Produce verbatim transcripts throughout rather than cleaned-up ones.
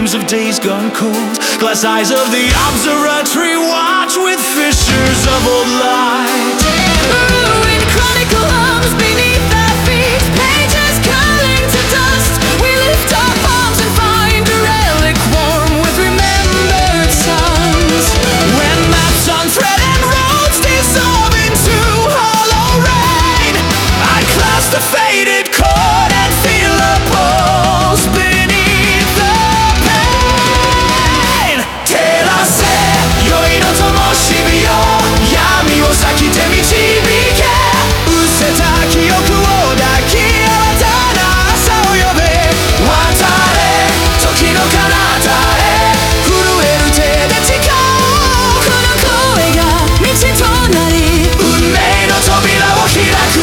dreams of days gone cold. Glass eyes of the observatory watch with fissures of old light. Ruined chronicle hums beneath our feet, pages curling to dust. We lift our palms and find a relic warm with remembered suns. When maps unthread and roads dissolve into hollow rain, I clasp the faded cord and feel a pulse beneath the pain. Terase, yoi no tomoshimi yo, yami wo sakite michibike. Useta kyoku wo daki anata na asa o yobe. Watare, toki no kanata e, furueru te de chikau. Kono koe ga michi to nari, Unmei no tobira wo hiraku.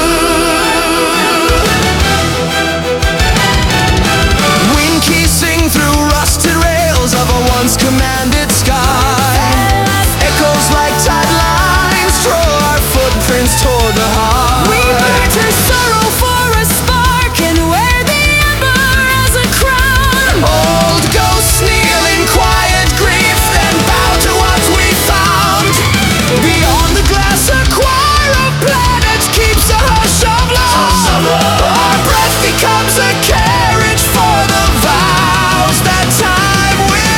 Wind kissing through rusted rails of a once commanded sky. Echoes like tide lines draw our footprints toward the heart. we burn to sorrow for a spark and wear the ember as a crown. Old ghosts kneel in quiet grief, then bow to what we found. Beyond the glass, a choir of planets keeps a hush of love. Our breath becomes a carriage for the vows that time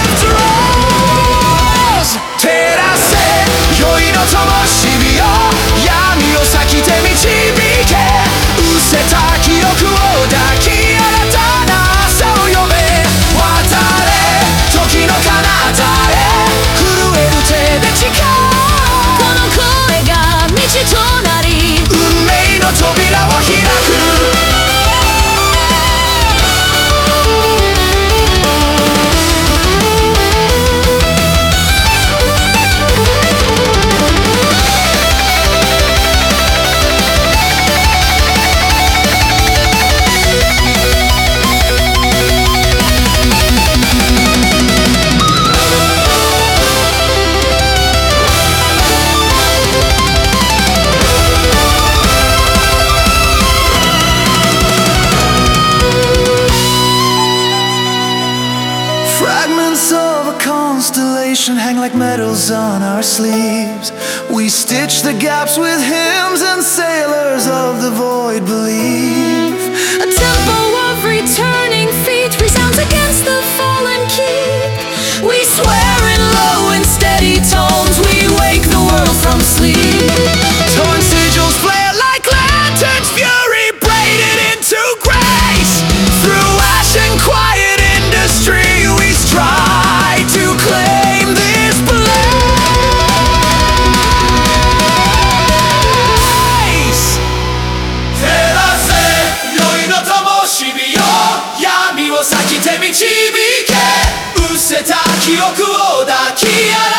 withdraws. Terase, yoi no tomoshimi yo, yami wo sakite michibike. Useta kyoku wo daki anata na asa o yobe. Watare, toki no kanata e, furueru te de chikau. この声が道となり、 運命の扉を開く。Fragments of a constellation hang like medals on our sleeves. We stitch the gaps with hymns, and sailors of the void believe. a tempo of returning feet resounds against the fallen keep. We swear in low and steady tones, we wake the world from sleep. Torn sigils flare like lanterns, fury braided into grace. Through ash and quiet industry, we strive to claim this place. Terase, yoi no tomoshimi yo, yami wo sakite michibike. Useta kyoku wo daki anata